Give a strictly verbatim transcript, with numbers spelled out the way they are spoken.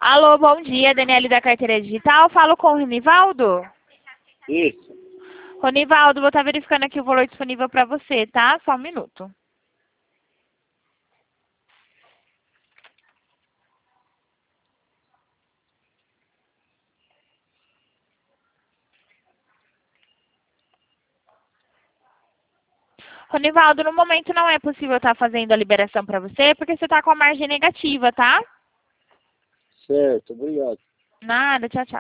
Alô, bom dia, Daniele da Carteira Digital. Falo com o Ronivaldo? Isso. Ronivaldo, vou estar verificando aqui o valor disponível para você, tá? Só um minuto. Ronivaldo, no momento não é possível estar fazendo a liberação para você, porque você está com a margem negativa, tá? Certo, obrigado. Nada, tchau, tchau.